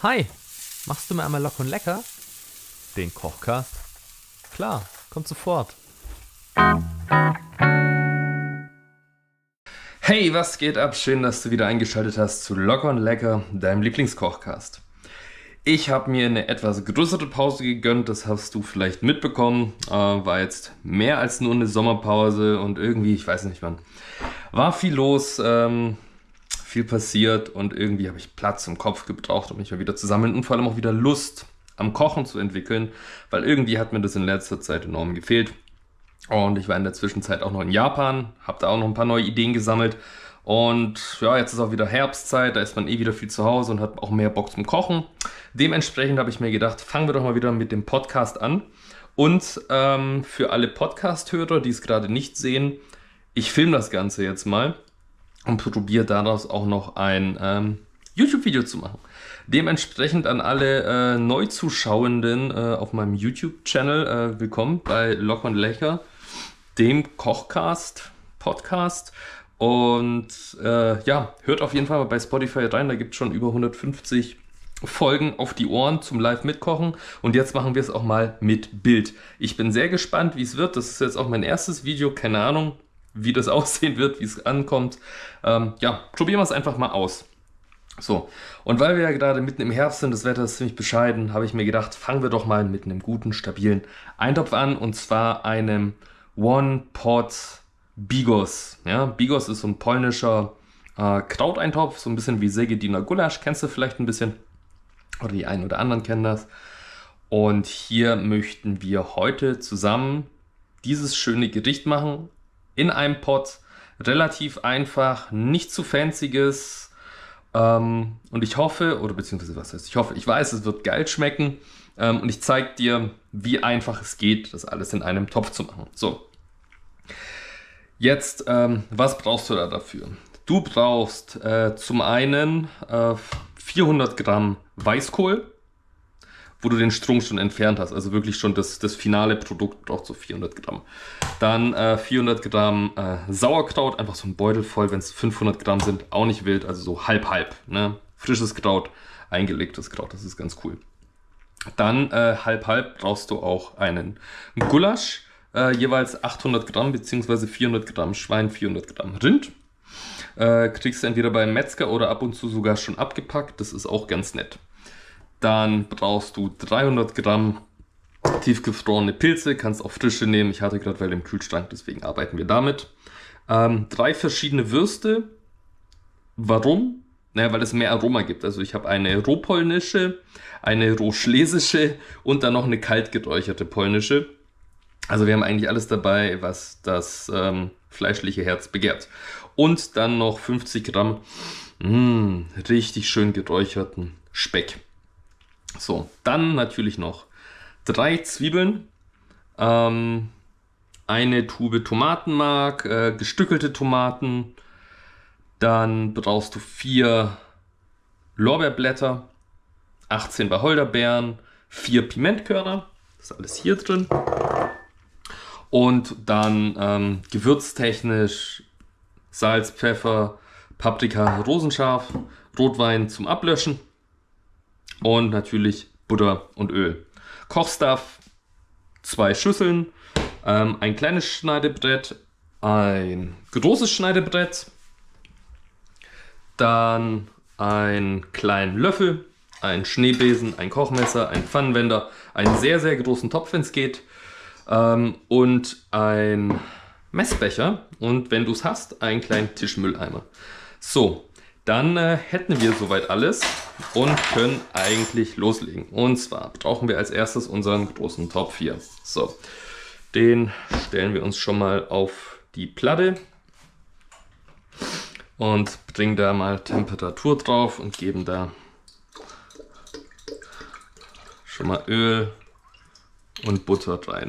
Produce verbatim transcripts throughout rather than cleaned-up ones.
Hi, machst du mir einmal locker und lecker? Den Kochcast? Klar, kommt sofort. Hey, was geht ab? Schön, dass du wieder eingeschaltet hast zu Locker und Lecker, deinem Lieblingskochcast. Ich habe mir eine etwas größere Pause gegönnt, das hast du vielleicht mitbekommen. Äh, war jetzt mehr als nur eine Sommerpause und irgendwie, ich weiß nicht wann, war viel los, ähm, viel passiert und irgendwie habe ich Platz im Kopf gebraucht, um mich mal wieder zu sammeln und vor allem auch wieder Lust am Kochen zu entwickeln, weil irgendwie hat mir das in letzter Zeit enorm gefehlt. Und ich war in der Zwischenzeit auch noch in Japan, habe da auch noch ein paar neue Ideen gesammelt. Und ja, jetzt ist auch wieder Herbstzeit, da ist man eh wieder viel zu Hause und hat auch mehr Bock zum Kochen. Dementsprechend habe ich mir gedacht, fangen wir doch mal wieder mit dem Podcast an. Und ähm, für alle Podcast-Hörer, die es gerade nicht sehen, ich filme das Ganze jetzt mal und probiere daraus auch noch ein ähm, YouTube-Video zu machen. Dementsprechend an alle äh, Neuzuschauenden äh, auf meinem YouTube-Channel äh, willkommen bei Locker und Lecker, dem Kochcast, Podcast. Und äh, ja, hört auf jeden Fall mal bei Spotify rein, da gibt es schon über hundertfünfzig Folgen auf die Ohren zum Live-Mitkochen. Und jetzt machen wir es auch mal mit Bild. Ich bin sehr gespannt, wie es wird. Das ist jetzt auch mein erstes Video, keine Ahnung, wie das aussehen wird, wie es ankommt. Ähm, ja, probieren wir es einfach mal aus. So, und weil wir ja gerade mitten im Herbst sind, das Wetter ist ziemlich bescheiden, habe ich mir gedacht, fangen wir doch mal mit einem guten, stabilen Eintopf an, und zwar einem One-Pot Bigos. Ja, Bigos ist so ein polnischer äh, Krauteintopf, so ein bisschen wie Segediner Gulasch, kennst du vielleicht ein bisschen, oder die einen oder anderen kennen das. Und hier möchten wir heute zusammen dieses schöne Gericht machen, in einem Pot, relativ einfach, nicht zu fancyes. Ähm, und ich hoffe, oder beziehungsweise was heißt ich hoffe, ich weiß, es wird geil schmecken. Ähm, und ich zeige dir, wie einfach es geht, das alles in einem Topf zu machen. So, jetzt, ähm, was brauchst du da dafür? Du brauchst äh, zum einen äh, vierhundert Gramm Weißkohl, wo du den Strunk schon entfernt hast, also wirklich schon das, das finale Produkt braucht so vierhundert Gramm. Dann äh, vierhundert Gramm äh, Sauerkraut, einfach so ein Beutel voll, wenn es fünfhundert Gramm sind, auch nicht wild, also so halb-halb. Ne? Frisches Kraut, eingelegtes Kraut, das ist ganz cool. Dann äh, halb-halb brauchst du auch einen Gulasch, äh, jeweils achthundert Gramm bzw. vierhundert Gramm Schwein, vierhundert Gramm Rind. Äh, kriegst du entweder beim Metzger oder ab und zu sogar schon abgepackt, das ist auch ganz nett. Dann brauchst du dreihundert Gramm tiefgefrorene Pilze, kannst auch frische nehmen. Ich hatte gerade welche im Kühlschrank, deswegen arbeiten wir damit. Ähm, drei verschiedene Würste. Warum? Naja, weil es mehr Aroma gibt. Also ich habe eine rohpolnische, eine rohschlesische und dann noch eine kalt geräucherte polnische. Also wir haben eigentlich alles dabei, was das ähm, fleischliche Herz begehrt. Und dann noch fünfzig Gramm mh, richtig schön geräucherten Speck. So, dann natürlich noch drei Zwiebeln, ähm, eine Tube Tomatenmark, äh, gestückelte Tomaten, dann brauchst du vier Lorbeerblätter, achtzehn Wacholderbeeren, vier Pimentkörner, das ist alles hier drin. Und dann ähm, gewürztechnisch Salz, Pfeffer, Paprika, Rosenscharf, Rotwein zum Ablöschen. Und natürlich Butter und Öl. Kochstuff, zwei Schüsseln, ähm, ein kleines Schneidebrett, ein großes Schneidebrett, dann einen kleinen Löffel, ein Schneebesen, ein Kochmesser, ein Pfannenwender, einen sehr, sehr großen Topf, wenn es geht, ähm, und ein Messbecher und wenn du es hast, einen kleinen Tischmülleimer. So. Dann äh, hätten wir soweit alles und können eigentlich loslegen. Und zwar brauchen wir als erstes unseren großen Topf hier. So, den stellen wir uns schon mal auf die Platte und bringen da mal Temperatur drauf und geben da schon mal Öl und Butter rein.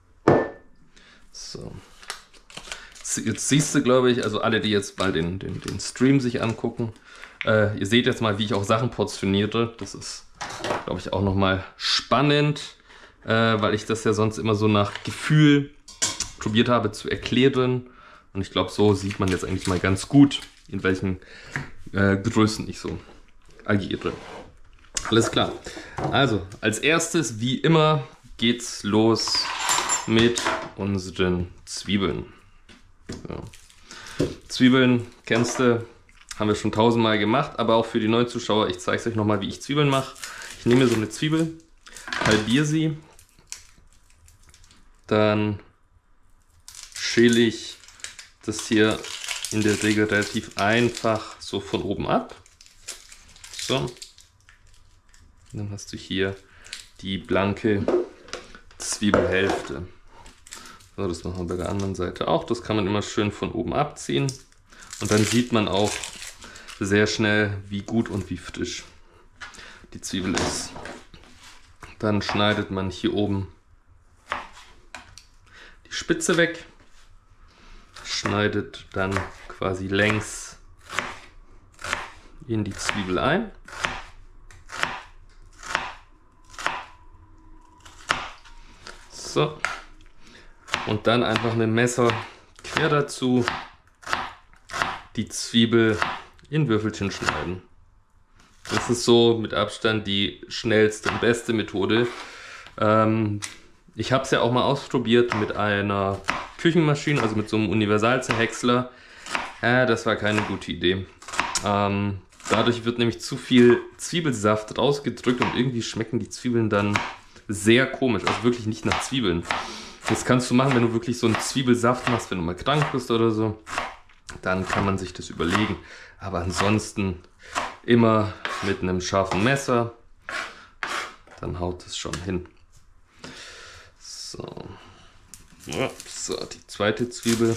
So. Jetzt siehst du, glaube ich, also alle, die jetzt mal den, den, den Stream sich angucken, äh, ihr seht jetzt mal, wie ich auch Sachen portioniere. Das ist, glaube ich, auch nochmal spannend, äh, weil ich das ja sonst immer so nach Gefühl probiert habe zu erklären. Und ich glaube, so sieht man jetzt eigentlich mal ganz gut, in welchen äh, Größen ich so agiere. Alles klar. Also, als erstes, wie immer, geht's los mit unseren Zwiebeln. So. Zwiebeln, kennst du, haben wir schon tausendmal gemacht, aber auch für die neuen Zuschauer, ich zeige es euch nochmal, wie ich Zwiebeln mache. Ich nehme mir so eine Zwiebel, halbiere sie, dann schäle ich das hier in der Regel relativ einfach so von oben ab. So. Und dann hast du hier die blanke Zwiebelhälfte. So, das machen wir bei der anderen Seite auch. Das kann man immer schön von oben abziehen. Und dann sieht man auch sehr schnell, wie gut und wie frisch die Zwiebel ist. Dann schneidet man hier oben die Spitze weg. Schneidet dann quasi längs in die Zwiebel ein. So. Und dann einfach mit dem Messer quer dazu die Zwiebel in Würfelchen schneiden. Das ist so mit Abstand die schnellste und beste Methode. Ähm, ich habe es ja auch mal ausprobiert mit einer Küchenmaschine, also mit so einem Universalzerhäcksler. Äh, das war keine gute Idee. Ähm, dadurch wird nämlich zu viel Zwiebelsaft rausgedrückt und irgendwie schmecken die Zwiebeln dann sehr komisch, also wirklich nicht nach Zwiebeln. Das kannst du machen, wenn du wirklich so einen Zwiebelsaft machst, wenn du mal krank bist oder so. Dann kann man sich das überlegen. Aber ansonsten immer mit einem scharfen Messer. Dann haut es schon hin. So. So, die zweite Zwiebel.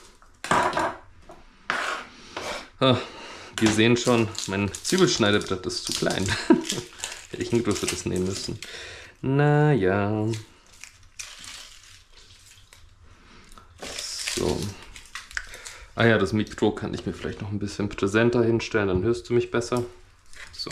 Ah, wir sehen schon, mein Zwiebelschneidebrett ist zu klein. Hätte ich ein größeres nehmen müssen. Naja. So. Ah ja, das Mikro kann ich mir vielleicht noch ein bisschen präsenter hinstellen, dann hörst du mich besser. So.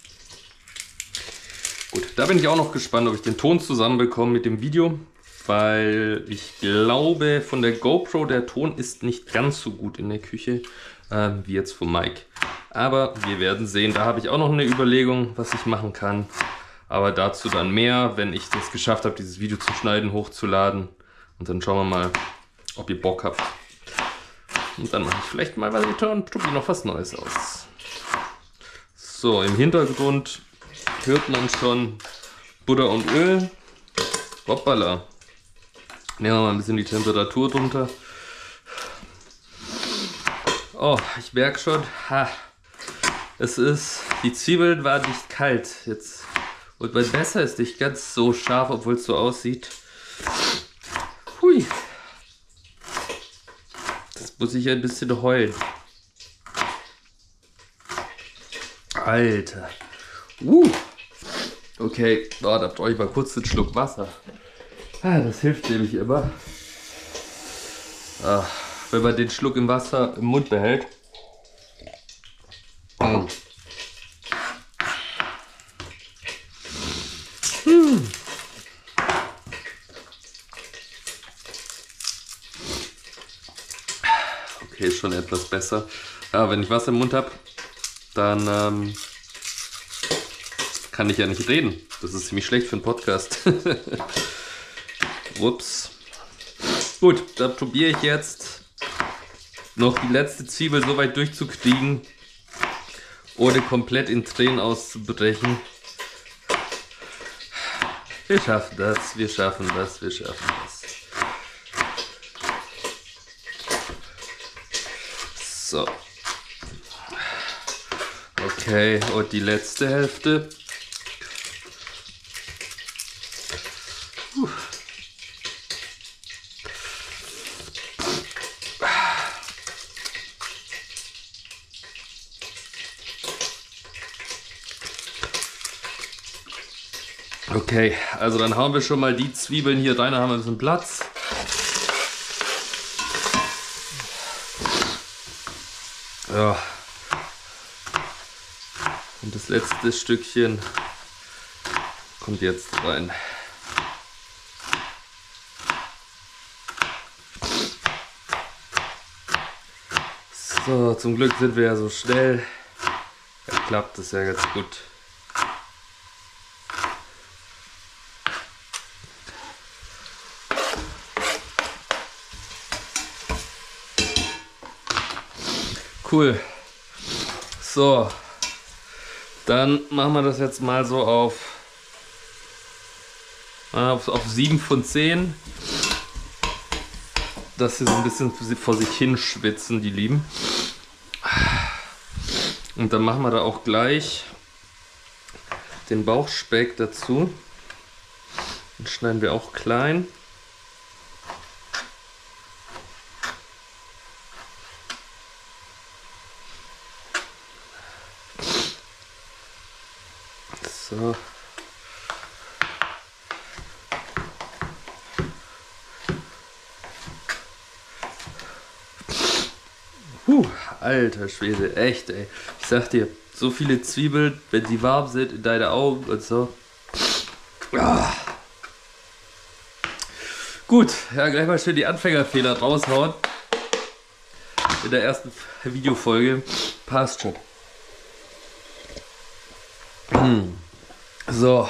Gut, da bin ich auch noch gespannt, ob ich den Ton zusammenbekomme mit dem Video, weil ich glaube, von der GoPro, der Ton ist nicht ganz so gut in der Küche, äh, wie jetzt vom Mike. Aber wir werden sehen, da habe ich auch noch eine Überlegung, was ich machen kann. Aber dazu dann mehr, wenn ich das geschafft habe, dieses Video zu schneiden, hochzuladen. Und dann schauen wir mal, ob ihr Bock habt. Und dann mache ich vielleicht mal weiter und probiere noch was Neues aus. So, im Hintergrund hört man schon Butter und Öl. Hoppala. Nehmen wir mal ein bisschen die Temperatur drunter. Oh, ich merke schon, ha, es ist, die Zwiebeln waren nicht kalt. Jetzt, und mein Messer ist nicht ganz so scharf, obwohl es so aussieht. Hui. Das muss ich ein bisschen heulen. Alter. Uh. Okay, oh, da brauche ich mal kurz einen Schluck Wasser. Ah, das hilft nämlich immer. Ah, wenn man den Schluck im Wasser im Mund behält. Mm. Hm. Okay, ist schon etwas besser. Ja, wenn ich Wasser im Mund habe, dann ähm, kann ich ja nicht reden. Das ist ziemlich schlecht für einen Podcast. Ups. Gut, dann probiere ich jetzt noch die letzte Zwiebel so weit durchzukriegen, ohne komplett in Tränen auszubrechen. Wir schaffen das, wir schaffen das, wir schaffen das. So. Okay, und die letzte Hälfte. Puh. Okay, also dann hauen wir schon mal die Zwiebeln hier rein, dann haben wir ein bisschen Platz. Ja. Und das letzte Stückchen kommt jetzt rein. So, zum Glück sind wir ja so schnell. Da klappt es ja ganz gut. cool. So, dann machen wir das jetzt mal so auf, auf, auf sieben von zehn. Dass sie so ein bisschen vor sich hin schwitzen, die Lieben. Und dann machen wir da auch gleich den Bauchspeck dazu. Den schneiden wir auch klein. So. Puh, alter Schwede, echt ey. Ich sag dir, so viele Zwiebeln, wenn sie warm sind in deine Augen und so. Ah. Gut, ja, gleich mal schön die Anfängerfehler raushauen. In der ersten Videofolge. Passt schon. Hm. So.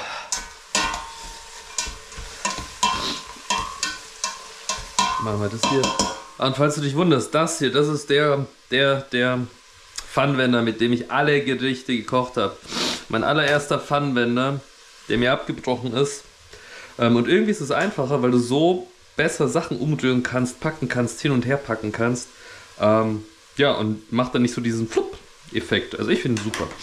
Machen wir das hier. Und falls du dich wunderst, das hier, das ist der, der, der Pfannenwender, mit dem ich alle Gerichte gekocht habe. Mein allererster Pfannenwender, der mir abgebrochen ist. Und irgendwie ist es einfacher, weil du so besser Sachen umrühren kannst, packen kannst, hin und her packen kannst. Ähm, ja, und macht dann nicht so diesen Flupp-Effekt. Also ich finde es super.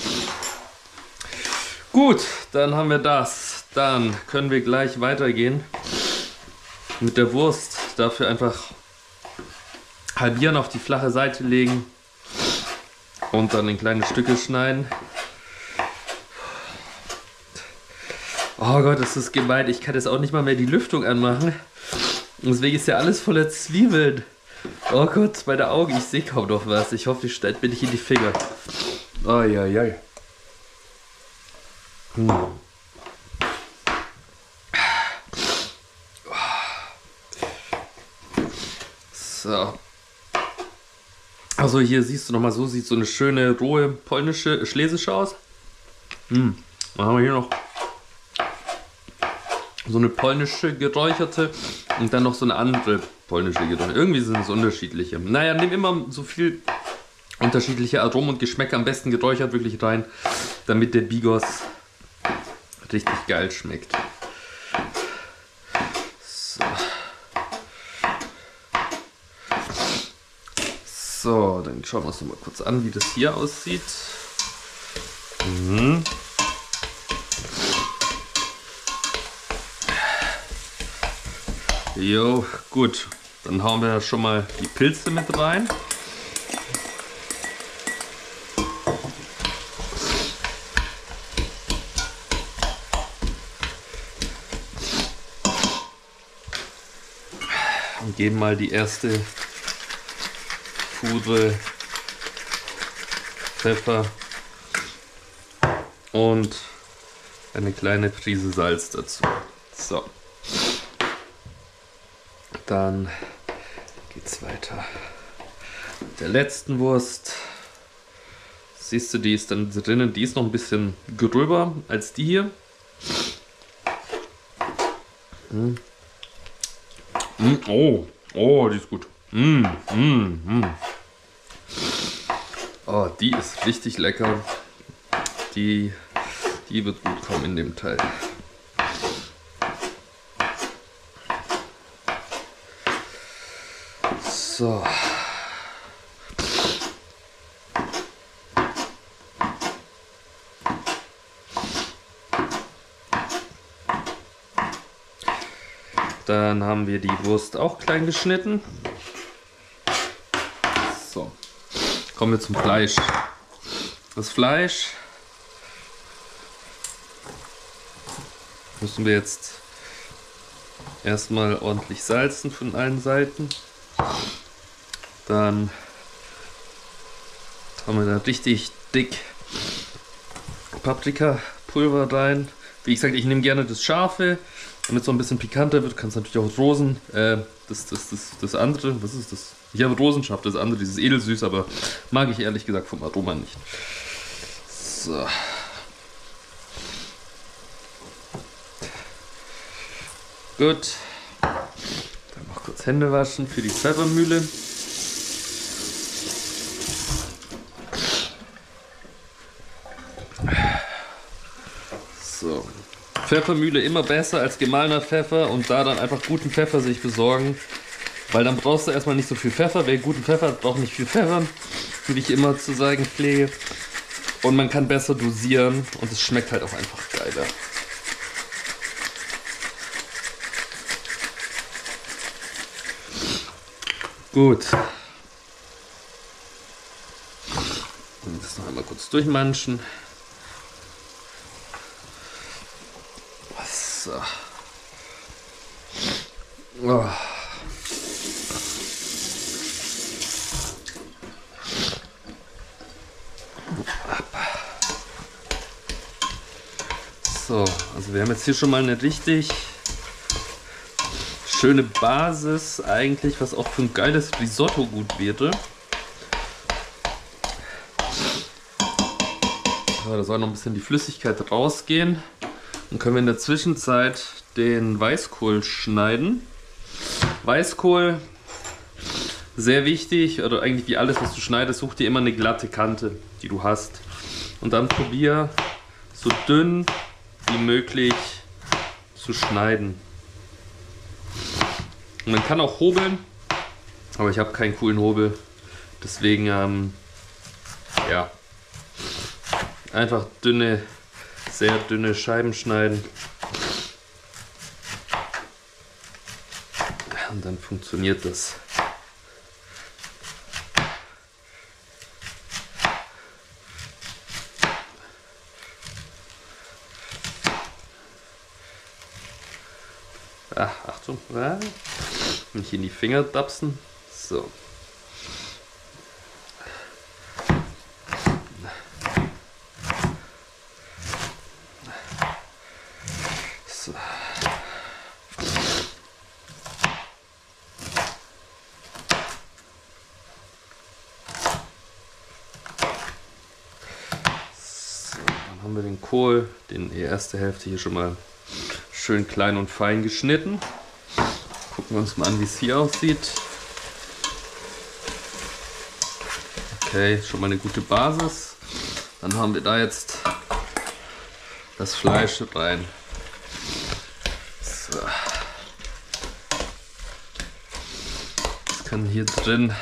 Gut, dann haben wir das. Dann können wir gleich weitergehen mit der Wurst. Dafür einfach halbieren, auf die flache Seite legen und dann in kleine Stücke schneiden. Oh Gott, das ist gemein. Ich kann jetzt auch nicht mal mehr die Lüftung anmachen. Deswegen ist ja alles voller Zwiebeln. Oh Gott, meine Augen, ich sehe kaum noch was. Ich hoffe, ich schneide mir nicht in die Finger. Oh ja, ja. Hm. So. Also hier siehst du nochmal, so sieht so eine schöne, rohe polnische, schlesische aus. Hm. Dann haben wir hier noch so eine polnische geräucherte und dann noch so eine andere polnische geräucherte. Irgendwie sind es unterschiedliche. Naja, nimm immer so viel unterschiedliche Aromen und Geschmäcker, am besten geräuchert wirklich rein, damit der Bigos richtig geil schmeckt. So. So, dann schauen wir uns noch mal kurz an, wie das hier aussieht. Mhm. Jo, gut. Dann hauen wir schon mal die Pilze mit rein. Und geben mal die erste Fuhre Pfeffer und eine kleine Prise Salz dazu. So. Dann geht's weiter mit der letzten Wurst. Siehst du, die ist dann drinnen, die ist noch ein bisschen gröber als die hier. Mm. Mm, oh, oh, die ist gut. Mm, mm, mm. Oh, die ist richtig lecker. Die, die wird gut kommen in dem Teil. So. Dann haben wir die Wurst auch klein geschnitten. So. Kommen wir zum Fleisch. Das Fleisch müssen wir jetzt erstmal ordentlich salzen von allen Seiten. Dann haben wir da richtig dick Paprikapulver rein. Wie gesagt, ich nehme gerne das Scharfe, damit es so ein bisschen pikanter wird. Du kannst natürlich auch Rosen, äh, das, das, das, das andere, was ist das? Ich habe Rosenscharf, das andere, dieses edelsüß, aber mag ich ehrlich gesagt vom Aroma nicht. So. Gut. Dann noch kurz Hände waschen für die Pfeffermühle. Pfeffermühle immer besser als gemahlener Pfeffer und da dann einfach guten Pfeffer sich besorgen. Weil dann brauchst du erstmal nicht so viel Pfeffer. Wer guten Pfeffer hat, braucht nicht viel Pfeffer, wie ich immer zu sagen pflege. Und man kann besser dosieren und es schmeckt halt auch einfach geiler. Gut. Und das noch einmal kurz durchmanschen. So. Oh. So, also wir haben jetzt hier schon mal eine richtig schöne Basis eigentlich, was auch für ein geiles Risotto gut wäre. So, da soll noch ein bisschen die Flüssigkeit rausgehen. Dann können wir in der Zwischenzeit den Weißkohl schneiden. Weißkohl, sehr wichtig, oder eigentlich wie alles, was du schneidest, such dir immer eine glatte Kante, die du hast. Und dann probier so dünn wie möglich zu schneiden. Und man kann auch hobeln, aber ich habe keinen coolen Hobel. Deswegen, ähm, ja, einfach dünne, sehr dünne Scheiben schneiden. Und dann funktioniert das. Ah, Achtung, ah, nicht in die Finger dapsen. So. So. So, dann haben wir den Kohl, den die erste Hälfte hier schon mal schön klein und fein geschnitten. Gucken wir uns mal an, wie es hier aussieht. Okay, schon mal eine gute Basis. Dann haben wir da jetzt das Fleisch rein. So. Das kann hier drin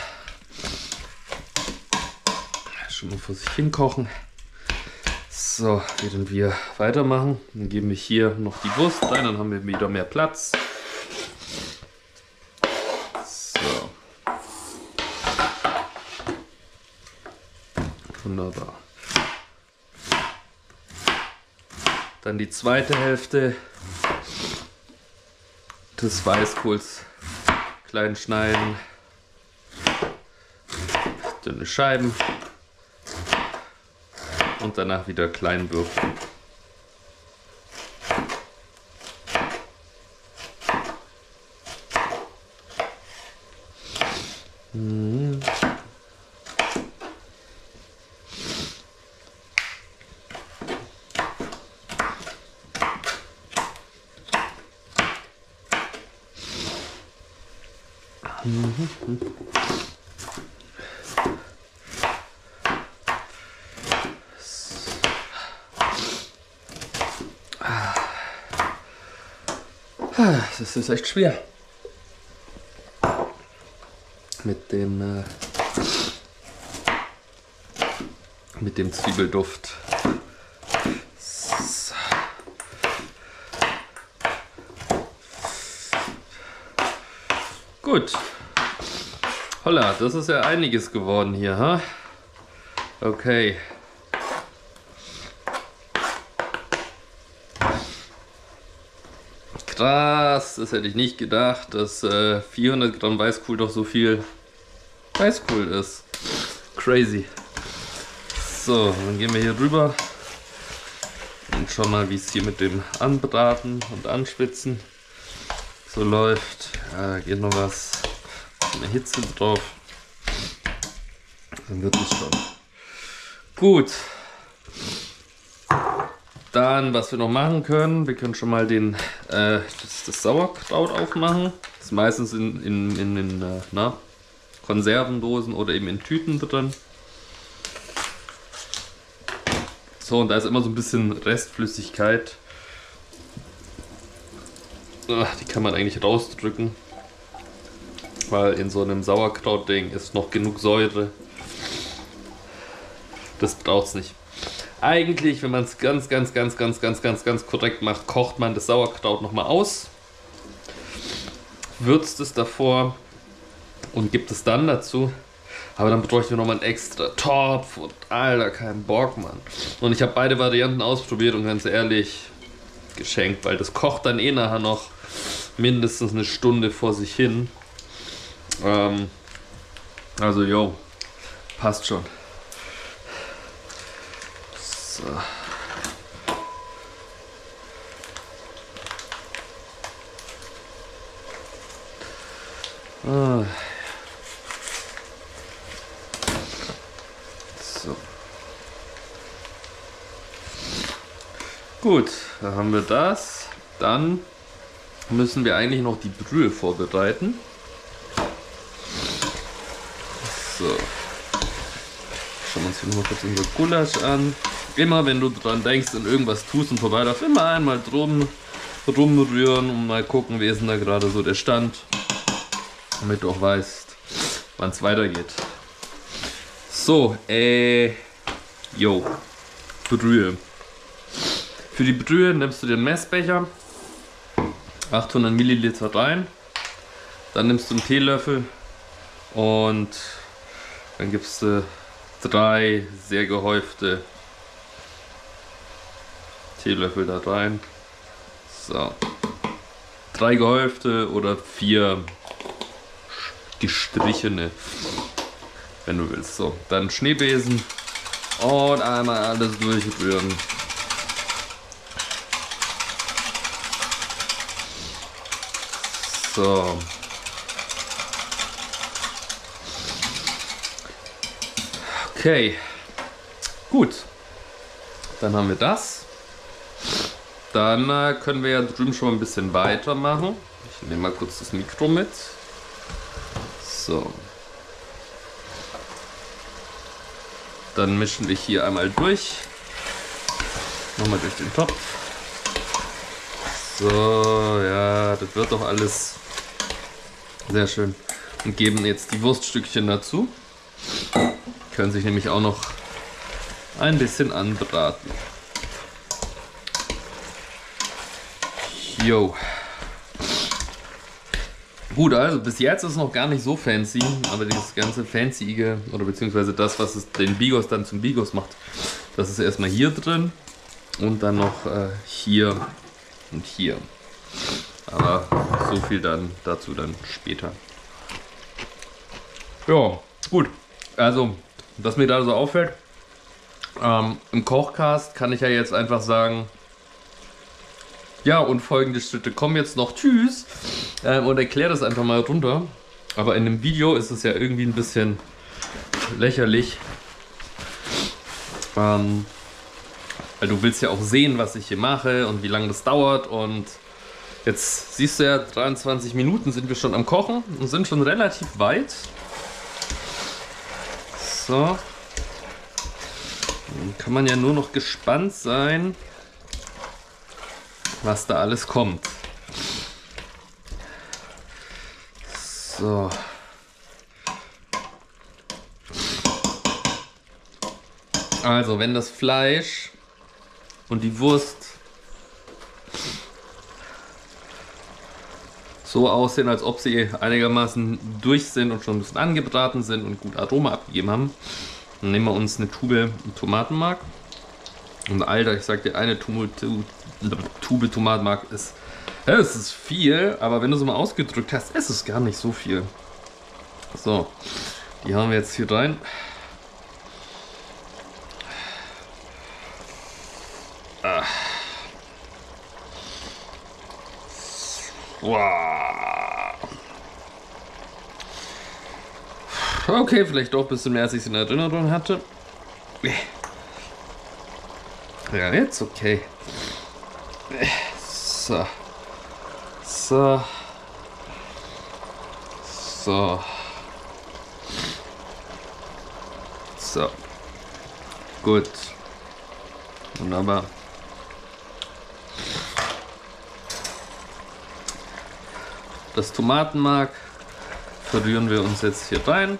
schon mal vor sich hin kochen. So, während wir weitermachen, dann geben wir hier noch die Wurst rein, dann haben wir wieder mehr Platz. So. Wunderbar. Dann die zweite Hälfte des Weißkohls klein schneiden, dünne Scheiben. Und danach wieder klein würfeln. Mhm. Mhm. Das ist echt schwer. Mit dem, äh, mit dem Zwiebelduft. So. Gut. Holla, das ist ja einiges geworden hier, ha? Okay. Krass, das hätte ich nicht gedacht, dass äh, vierhundert Gramm Weißkohl doch so viel Weißkohl ist. Crazy. So, dann gehen wir hier rüber und schauen mal, wie es hier mit dem Anbraten und Anschwitzen so läuft. Ja, da geht noch was, eine Hitze drauf. Dann wird es schon. Gut. Dann, was wir noch machen können, wir können schon mal den, äh, das, das Sauerkraut aufmachen. Das ist meistens in, in, in, in äh, na, Konservendosen oder eben in Tüten drin. So, und da ist immer so ein bisschen Restflüssigkeit. Die kann man eigentlich rausdrücken, weil in so einem Sauerkrautding ist noch genug Säure. Das braucht es nicht. Eigentlich, wenn man es ganz, ganz, ganz, ganz, ganz, ganz, ganz korrekt macht, kocht man das Sauerkraut nochmal aus, würzt es davor und gibt es dann dazu. Aber dann bräuchten wir nochmal einen extra Topf und Alter, kein Bock, Mann. Und ich habe beide Varianten ausprobiert und ganz ehrlich, geschenkt, weil das kocht dann eh nachher noch mindestens eine Stunde vor sich hin. Ähm, also, jo, passt schon. So. Ah. So. Gut, da haben wir das. Dann müssen wir eigentlich noch die Brühe vorbereiten. So. Schauen wir uns hier nochmal kurz unser Gulasch an. Immer wenn du dran denkst und irgendwas tust und vorbeiläufst, immer einmal drum rumrühren und mal gucken, wie ist denn da gerade so der Stand. Damit du auch weißt, wann es weitergeht. So, äh, jo, Brühe. Für die Brühe nimmst du den Messbecher, achthundert Milliliter rein, dann nimmst du einen Teelöffel und dann gibst du drei sehr gehäufte Teelöffel da rein. So, drei gehäufte oder vier gestrichene, wenn du willst. So, dann Schneebesen und einmal alles durchrühren. So. Okay. Gut. Dann haben wir das. Dann äh, können wir ja drüben schon mal ein bisschen weitermachen. Ich nehme mal kurz das Mikro mit. So. Dann mischen wir hier einmal durch. Nochmal durch den Topf. So, ja, das wird doch alles sehr schön. Und geben jetzt die Wurststückchen dazu. Können sich nämlich auch noch ein bisschen anbraten. Jo. Gut, also bis jetzt ist es noch gar nicht so fancy, aber dieses ganze fancyige, oder beziehungsweise das, was es den Bigos dann zum Bigos macht, das ist erstmal hier drin und dann noch äh, hier und hier. Aber so viel dann dazu dann später. Ja, gut. Also, was mir da so auffällt, ähm, im Kochcast kann ich ja jetzt einfach sagen, ja, und folgende Schritte kommen jetzt noch, tschüss, ähm, und erkläre das einfach mal runter. Aber in dem Video ist es ja irgendwie ein bisschen lächerlich, ähm, weil du willst ja auch sehen, was ich hier mache und wie lange das dauert. Und jetzt siehst du ja, dreiundzwanzig Minuten sind wir schon am Kochen und sind schon relativ weit. So. Dann kann man ja nur noch gespannt sein, was da alles kommt. So. Also, wenn das Fleisch und die Wurst so aussehen, als ob sie einigermaßen durch sind und schon ein bisschen angebraten sind und gut Aroma abgegeben haben, dann nehmen wir uns eine Tube Tomatenmark. Und Alter, ich sag dir, eine Tube, Tube Tomatenmark ist, ja, es ist viel, aber wenn du es mal ausgedrückt hast, ist es gar nicht so viel. So, die haben wir jetzt hier rein. Ah. Wow. Okay, vielleicht doch ein bisschen mehr, als ich es in Erinnerung hatte. Ja, jetzt okay. So. So. So. So. Gut. Wunderbar. das Tomatenmark verrühren wir uns jetzt hier rein.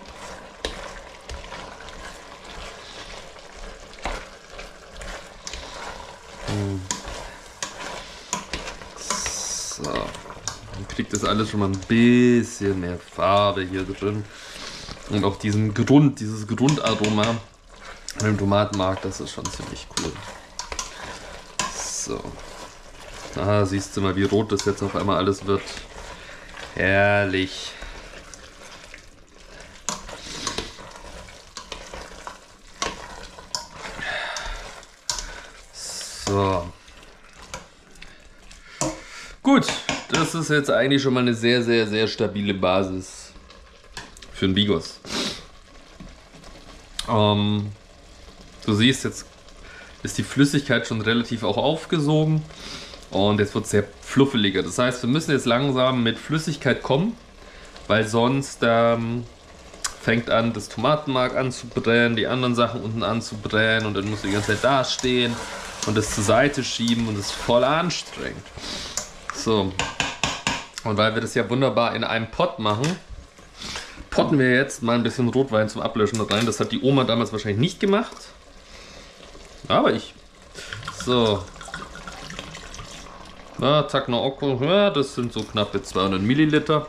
So, dann kriegt das alles schon mal ein bisschen mehr Farbe hier drin. Und auch diesen Grund, dieses Grundaroma mit dem Tomatenmark, das ist schon ziemlich cool. So. Ah, siehst du mal, wie rot das jetzt auf einmal alles wird. Herrlich. So. Gut, das ist jetzt eigentlich schon mal eine sehr, sehr, sehr stabile Basis für einen Bigos. Ähm, du siehst, jetzt ist die Flüssigkeit schon relativ auch aufgesogen und jetzt wird es sehr fluffeliger. Das heißt, wir müssen jetzt langsam mit Flüssigkeit kommen, weil sonst ähm, fängt an, das Tomatenmark anzubrennen, die anderen Sachen unten anzubrennen und dann musst du die ganze Zeit dastehen und das zur Seite schieben und das ist voll anstrengend. So, und weil wir das ja wunderbar in einem Pott machen, potten wir jetzt mal ein bisschen Rotwein zum Ablöschen rein. Das hat die Oma damals wahrscheinlich nicht gemacht, aber ich. So. Na, zack, noch Okko. Ja, das sind so knappe zweihundert Milliliter.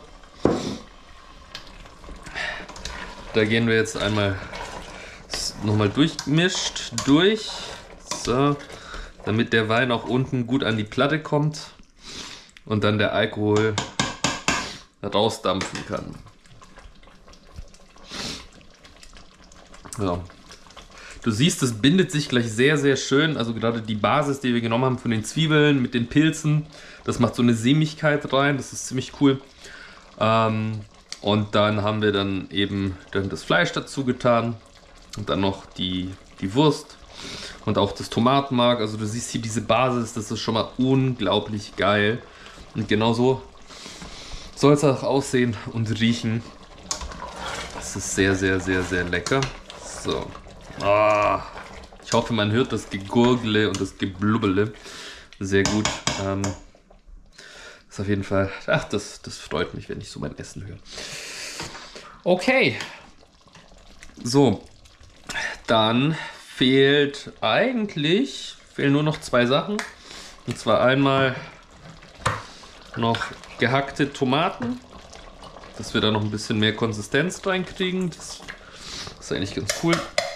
Da gehen wir jetzt einmal nochmal durchgemischt durch. So, damit der Wein auch unten gut an die Platte kommt und dann der Alkohol rausdampfen kann. Ja. Du siehst, es bindet sich gleich sehr, sehr schön. Also gerade die Basis, die wir genommen haben von den Zwiebeln mit den Pilzen, das macht so eine Sämigkeit rein. Das ist ziemlich cool. Ähm, und dann haben wir dann eben dann das Fleisch dazu getan und dann noch die, die Wurst und auch das Tomatenmark. Also du siehst hier diese Basis, das ist schon mal unglaublich geil. Und genau so soll es auch aussehen und riechen. Das ist sehr, sehr, sehr, sehr lecker. So. Ah, ich hoffe, man hört das Gegurgle und das Geblubbele sehr gut. Ähm, das ist auf jeden Fall, ach, das, das freut mich, wenn ich so mein Essen höre. Okay. So. Dann fehlt eigentlich, fehlen nur noch zwei Sachen. Und zwar einmal noch gehackte Tomaten, dass wir da noch ein bisschen mehr Konsistenz reinkriegen. Das ist eigentlich ganz cool.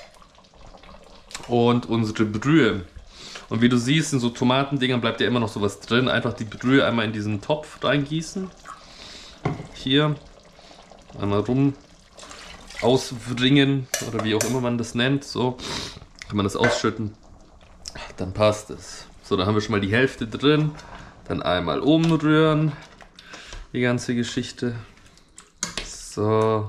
Und unsere Brühe. Und wie du siehst, in so Tomatendingern bleibt ja immer noch sowas drin. Einfach die Brühe einmal in diesen Topf reingießen. Hier. Einmal rum auswringen oder wie auch immer man das nennt. So. Kann man das ausschütten. Dann passt es. So, da haben wir schon mal die Hälfte drin. Dann einmal umrühren. Die ganze Geschichte. So.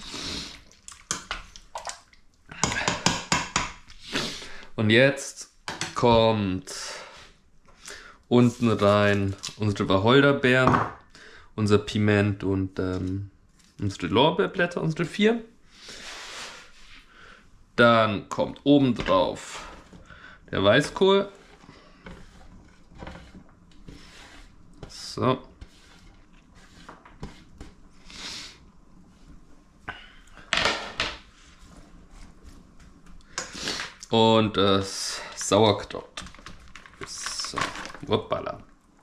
Und jetzt kommt unten rein unsere Wacholderbeeren, unser Piment und ähm, unsere Lorbeerblätter, unsere vier. Dann kommt oben drauf der Weißkohl. So. Und das Sauerkraut. So. Hoppala.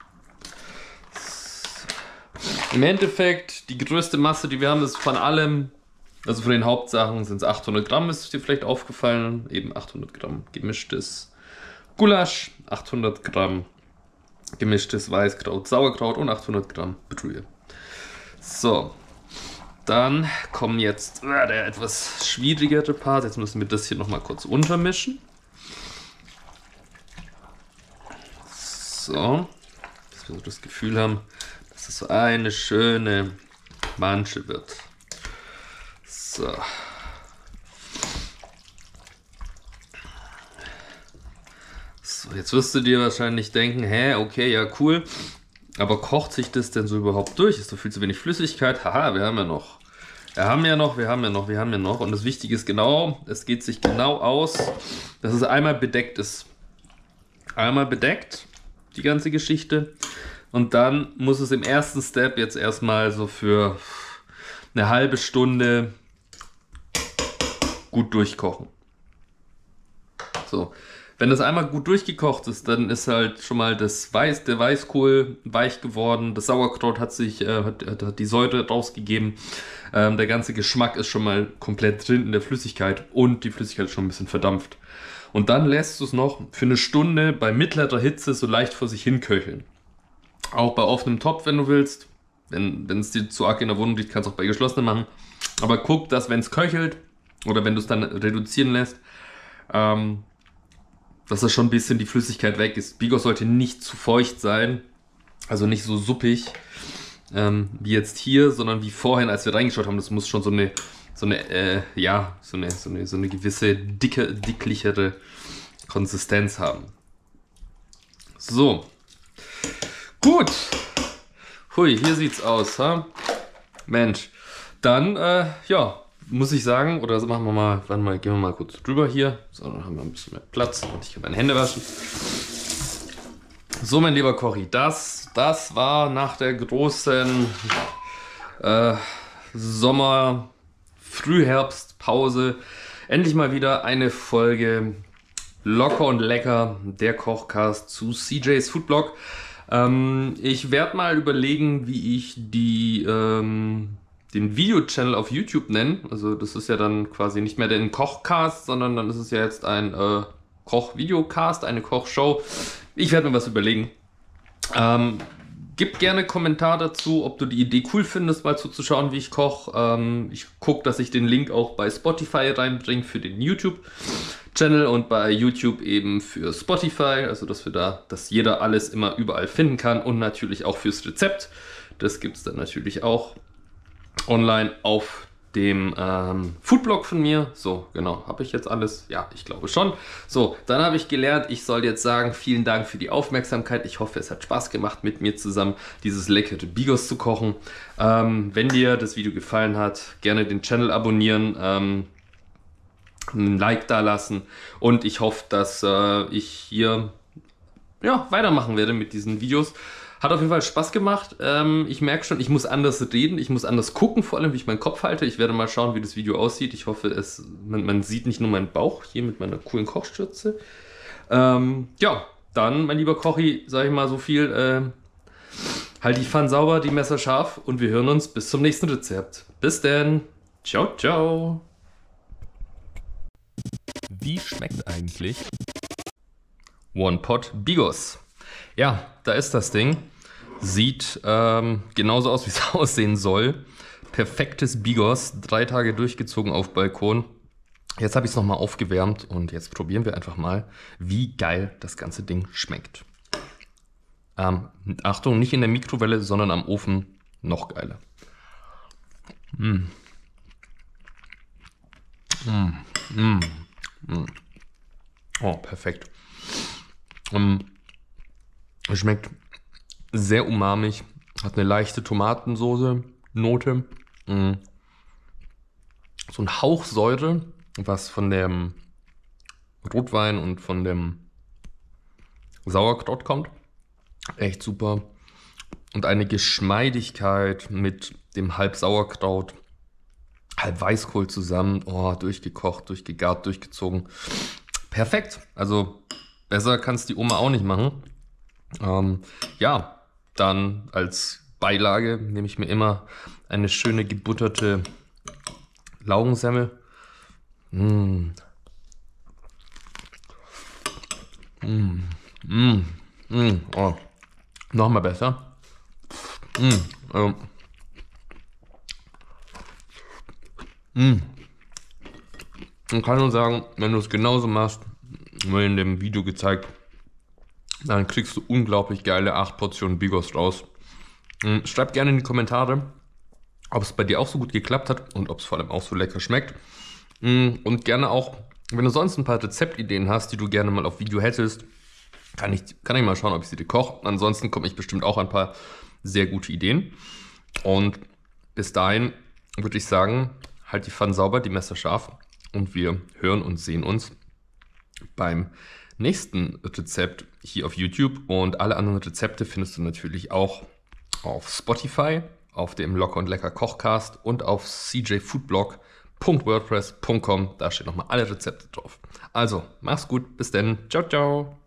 So. Im Endeffekt, die größte Masse, die wir haben, ist von allem, also von den Hauptsachen sind es achthundert Gramm, ist dir vielleicht aufgefallen. Eben achthundert Gramm gemischtes Gulasch, achthundert Gramm gemischtes Weißkraut, Sauerkraut und achthundert Gramm Brühe. So. Dann kommen jetzt äh, der etwas schwierigere Part. Jetzt müssen wir das hier nochmal kurz untermischen. So. Dass wir so das Gefühl haben, dass es so eine schöne Mansche wird. So. So, jetzt wirst du dir wahrscheinlich denken, hä, okay, ja cool. Aber kocht sich das denn so überhaupt durch? Ist so viel zu wenig Flüssigkeit? Haha, wir haben ja noch. Wir haben ja noch, wir haben ja noch, wir haben ja noch. Und das Wichtige ist genau, es geht sich genau aus, dass es einmal bedeckt ist. Einmal bedeckt, die ganze Geschichte. Und dann muss es im ersten Step jetzt erstmal so für eine halbe Stunde gut durchkochen. So, wenn das einmal gut durchgekocht ist, dann ist halt schon mal das Weiß, der Weißkohl weich geworden, das Sauerkraut hat sich, äh, hat, hat, hat die Säure rausgegeben, ähm, der ganze Geschmack ist schon mal komplett drin in der Flüssigkeit und die Flüssigkeit ist schon ein bisschen verdampft. Und dann lässt du es noch für eine Stunde bei mittlerer Hitze so leicht vor sich hin köcheln. Auch bei offenem Topf, wenn du willst. Wenn es dir zu arg in der Wohnung liegt, kannst du auch bei geschlossenem machen. Aber guck, dass wenn es köchelt oder wenn du es dann reduzieren lässt, ähm, dass da schon ein bisschen die Flüssigkeit weg ist. Bigos sollte nicht zu feucht sein, also nicht so suppig ähm, wie jetzt hier, sondern wie vorhin, als wir reingeschaut haben. Das muss schon so eine, so eine, äh, ja, so eine, so eine, so eine gewisse dicke, dicklichere Konsistenz haben. So. Gut. Hui, hier sieht's aus, ha? Mensch. Dann, äh, ja, muss ich sagen, oder so machen wir mal, warte mal, gehen wir mal kurz drüber hier. So, dann haben wir ein bisschen mehr Platz und ich kann meine Hände waschen. So, mein lieber Kochi, das, das war nach der großen äh, Sommer-, Frühherbstpause endlich mal wieder eine Folge Locker und Lecker, der Kochcast zu C J's Foodblog. Ähm, ich werde mal überlegen, wie ich die ähm, den Video-Channel auf YouTube nenne. Also das ist ja dann quasi nicht mehr der Kochcast, sondern dann ist es ja jetzt ein äh, Koch-Videocast, eine Kochshow. Ich werde mir was überlegen. Ähm, gib gerne Kommentar dazu, ob du die Idee cool findest, mal zuzuschauen, wie ich koche. Ähm, ich gucke, dass ich den Link auch bei Spotify reinbringe für den YouTube-Channel und bei YouTube eben für Spotify. Also dass wir da, dass jeder alles immer überall finden kann und natürlich auch fürs Rezept. Das gibt es dann natürlich auch online auf dem ähm, Foodblog von mir. So, genau, habe ich jetzt alles? Ja, ich glaube schon. So, dann habe ich gelernt, ich soll jetzt sagen, vielen Dank für die Aufmerksamkeit. Ich hoffe, es hat Spaß gemacht, mit mir zusammen dieses leckere Bigos zu kochen. Ähm, wenn dir das Video gefallen hat, gerne den Channel abonnieren, ähm, ein Like da lassen und ich hoffe, dass äh, ich hier ja, weitermachen werde mit diesen Videos. Hat auf jeden Fall Spaß gemacht. Ähm, ich merke schon, ich muss anders reden, ich muss anders gucken, vor allem wie ich meinen Kopf halte. Ich werde mal schauen, wie das Video aussieht. Ich hoffe, es, man, man sieht nicht nur meinen Bauch hier mit meiner coolen Kochstürze. Ähm, ja, dann, mein lieber Kochi, sage ich mal so viel. Äh, halt die Pfanne sauber, die Messer scharf und wir hören uns bis zum nächsten Rezept. Bis dann. Ciao, ciao. Wie schmeckt eigentlich One Pot Bigos? Ja, da ist das Ding. Sieht ähm, genauso aus, wie es aussehen soll. Perfektes Bigos, drei Tage durchgezogen auf Balkon. Jetzt habe ich es nochmal aufgewärmt und jetzt probieren wir einfach mal, wie geil das ganze Ding schmeckt. Ähm, Achtung, nicht in der Mikrowelle, sondern am Ofen noch geiler. Mm. Mm. Mm. Mm. Oh, perfekt. Um, Schmeckt sehr umamig, hat eine leichte Tomatensoße, Note, mh. so ein Hauch Säure, was von dem Rotwein und von dem Sauerkraut kommt. Echt super. Und eine Geschmeidigkeit mit dem halb Sauerkraut, halb Weißkohl zusammen. Oh, durchgekocht, durchgegart, durchgezogen. Perfekt. Also besser kann es die Oma auch nicht machen. Ähm, ja, dann als Beilage nehme ich mir immer eine schöne gebutterte Laugensemmel. Mmh. Mmh. Mmh. Mmh. Oh. Nochmal besser. Mmh. Ähm. Mmh. Ich kann nur sagen, wenn du es genauso machst, wie in dem Video gezeigt, dann kriegst du unglaublich geile acht Portionen Bigos raus. Schreib gerne in die Kommentare, ob es bei dir auch so gut geklappt hat und ob es vor allem auch so lecker schmeckt. Und gerne auch, wenn du sonst ein paar Rezeptideen hast, die du gerne mal auf Video hättest, kann ich, kann ich mal schauen, ob ich sie dir koche. Ansonsten komme ich bestimmt auch ein paar sehr gute Ideen. Und bis dahin würde ich sagen, halt die Pfanne sauber, die Messer scharf und wir hören und sehen uns beim nächsten Rezept hier auf YouTube. Und alle anderen Rezepte findest du natürlich auch auf Spotify, auf dem Locker und Lecker Kochcast und auf c j foodblog punkt wordpress punkt com. Da stehen nochmal alle Rezepte drauf. Also, mach's gut, bis dann. Ciao, ciao.